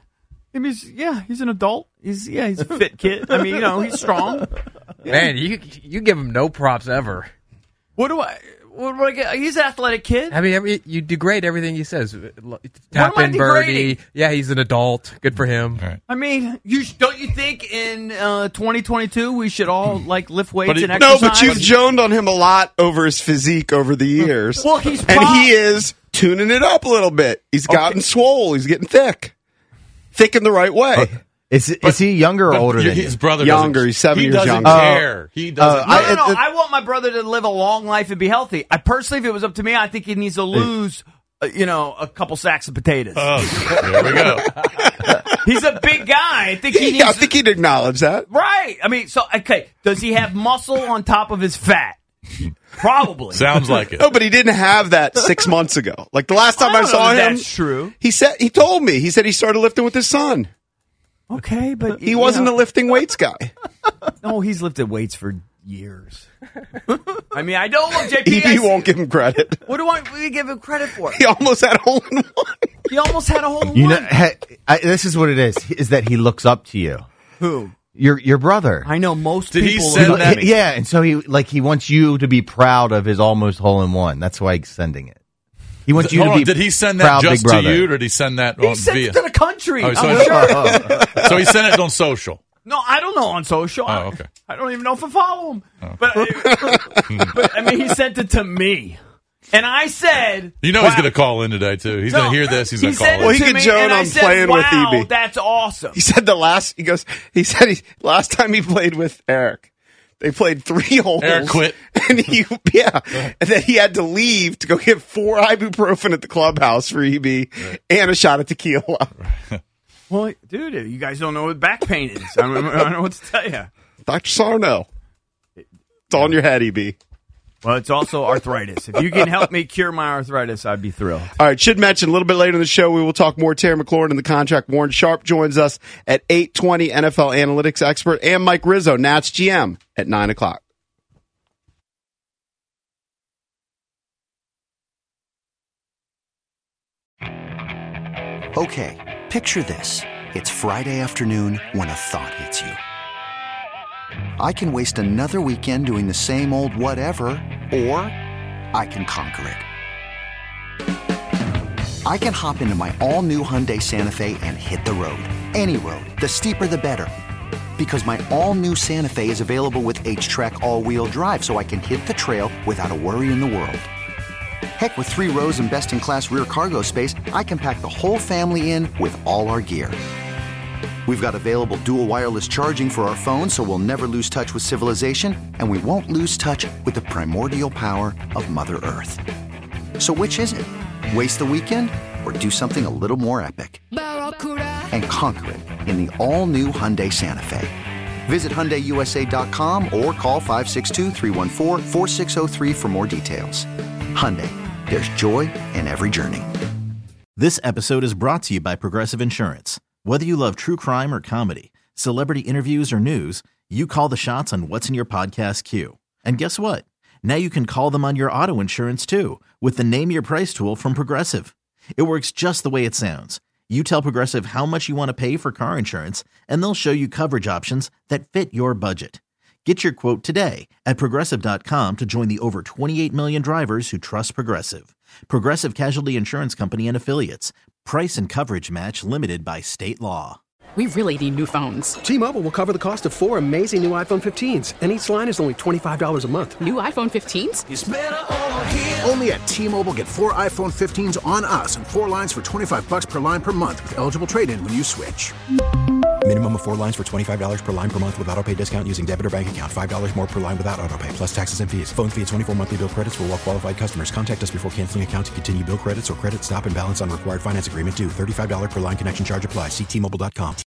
He's an adult. He's a fit kid. I mean, he's strong. Man, you give him no props ever. What do I get? He's an athletic kid. I mean, you degrade everything he says. What Tap am I in birdie. degrading? Yeah, he's an adult. Good for him. Right. I mean, don't you think in 2022 we should all lift weights and No, exercise? but you've joned on him a lot over his physique over the years. Well, he's and he is tuning it up a little bit. He's gotten swole. He's getting thick in the right way. Is he younger or older than his you? brother? Younger. He's 7 years doesn't younger. care. He doesn't. No. I want my brother to live a long life and be healthy. I personally, if it was up to me, I think he needs to lose, a couple sacks of potatoes. Oh, there we go. He's a big guy. I think he needs. I think he'd acknowledge that. Right. I mean, does he have muscle on top of his fat? Probably. Sounds like it. No, but he didn't have that 6 months ago. Like the last time I don't saw know him, if that's true. he told me. He said he started lifting with his son. Okay, but He wasn't a lifting weights guy. No, he's lifted weights for years. I mean, I don't love JP. He won't give him credit. What do I give him credit for? He almost had a hole in one. He almost had a hole in You one. know, this is what it is that he looks up to you. Who? Your brother. I know most Did he people. send that? Yeah, and so he wants you to be proud of his almost hole in one. That's why he's sending it. He wants you Hold to on, be did he send proud that just Big to Brother. you, or did he send that He on sent via? it to the country. Oh, he I'm sent sure. So he sent it on social. No, I don't know on social. Oh, okay. I don't even know if I follow him. But I mean, he sent it to me, and I said, You know he's going to call in today too. He's going to hear this. He's going to call in. Well, he to could me, join and I on said, playing with wow, EB. That's awesome. He said last time he played with Eric, they played 3 holes. Eric quit. And and then he had to leave to go get 4 ibuprofen at the clubhouse for EB and a shot of tequila. Well, dude, you guys don't know what back pain is. I don't know what to tell you. Dr. Sarno. It's all in your head, EB. Well, it's also arthritis. If you can help me cure my arthritis, I'd be thrilled. All right, should mention a little bit later in the show, we will talk more Terry McLaurin and the contract. Warren Sharp joins us at 8:20, NFL analytics expert, and Mike Rizzo, Nats GM, at 9 o'clock. Okay, Picture this. It's Friday afternoon when a thought hits you. I can waste another weekend doing the same old whatever, or I can conquer it. I can hop into my all-new Hyundai Santa Fe and hit the road. Any road. The steeper, the better. Because my all-new Santa Fe is available with H-Track all-wheel drive, so I can hit the trail without a worry in the world. Heck, with 3 rows and best-in-class rear cargo space, I can pack the whole family in with all our gear. We've got available dual wireless charging for our phones, so we'll never lose touch with civilization, and we won't lose touch with the primordial power of Mother Earth. So which is it? Waste the weekend or do something a little more epic? And conquer it in the all-new Hyundai Santa Fe. Visit HyundaiUSA.com or call 562-314-4603 for more details. Hyundai, there's joy in every journey. This episode is brought to you by Progressive Insurance. Whether you love true crime or comedy, celebrity interviews or news, you call the shots on what's in your podcast queue. And guess what? Now you can call them on your auto insurance too with the Name Your Price tool from Progressive. It works just the way it sounds. You tell Progressive how much you want to pay for car insurance, and they'll show you coverage options that fit your budget. Get your quote today at Progressive.com to join the over 28 million drivers who trust Progressive. Progressive Casualty Insurance Company and Affiliates. Price and coverage match limited by state law. We really need new phones. T-Mobile will cover the cost of 4 amazing new iPhone 15s, and each line is only $25 a month. New iPhone 15s? It's better over here. Only at T-Mobile, get 4 iPhone 15s on us and 4 lines for $25 per line per month with eligible trade-in when you switch. Minimum of 4 lines for $25 per line per month with autopay discount using debit or bank account. $5 more per line without autopay, plus taxes and fees. Phone fee at 24 monthly bill credits for well-qualified customers. Contact us before canceling account to continue bill credits or credit stop and balance on required finance agreement due. $35 per line connection charge applies. See T-Mobile.com.